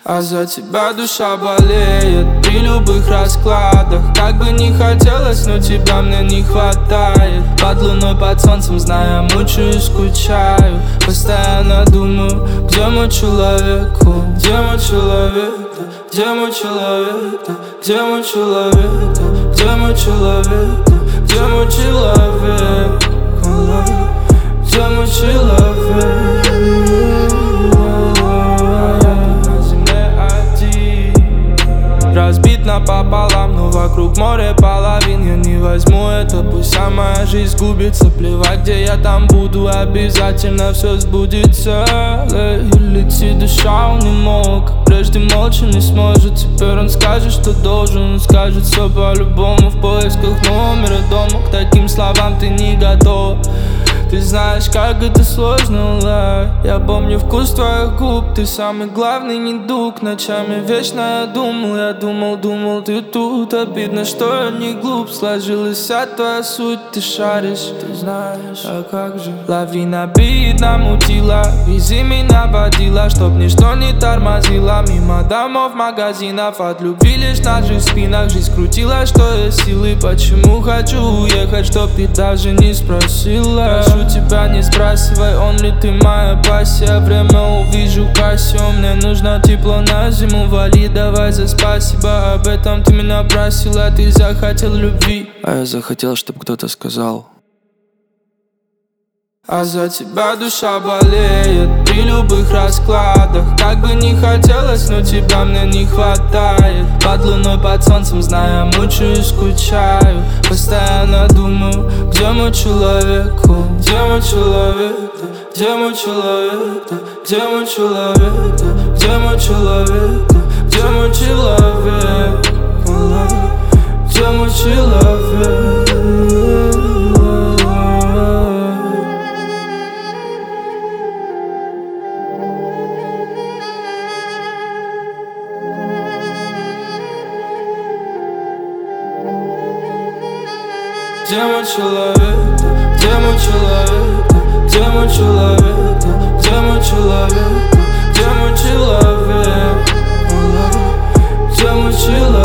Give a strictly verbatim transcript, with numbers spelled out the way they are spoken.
А за тебя душа болеет при любых раскладах. Как бы не хотелось, но тебя мне не хватает. Под луной, под солнцем, зная, мучаюсь, скучаю. Постоянно думаю, где мой человек, о, где мой человек, да, где мой человек, да, где мой человек, да, где мой человек, да, где мой человек, о, где мой человек. Разбит напополам, но вокруг море половин. Я не возьму это, пусть вся моя жизнь сгубится. Плевать, где я там буду, обязательно все сбудется. И летит душа, он не мог, как прежде молча не сможет. Теперь он скажет, что должен, он скажет все по-любому. В поисках номера дома, к таким словам ты не готов. Ты знаешь, как это сложно, ла. Я помню вкус твоих губ, ты самый главный недуг. Ночами вечно я думал, я думал, думал, ты тут. Обидно, что я не глуп, сложилась вся твоя суть. Ты шаришь, ты знаешь, а как же. Лавина бит, намутила, вези меня водила, чтоб ничто не тормозило. Мимо домов, магазинов, от любви лишь на наших спинах. Жизнь крутила, что есть силы. Почему хочу уехать, чтоб ты даже не спросила. Прошу тебя, не сбрасывай, он ли ты моя пассия. Время увижу Кассио, мне нужно тепло на зиму. Вали, давай за спасибо, об этом ты меня просила. Ты захотел любви, а я захотел, чтоб кто-то сказал. А за тебя душа болеет при любых раскладах. Как бы не хотелось, но тебя мне не хватает. Под луной, под солнцем, зная, мучаюсь, скучаю. Постоянно думаю, где мой человек, о, где мой человек, да, где мой человек, да, где мой человек, да, где мой человек, да, где мой человек, о, где мой человек. Где мой человек, да, где мой человек, да, где мой человек, да, где мой человек, да, где мой человек, где мой человек.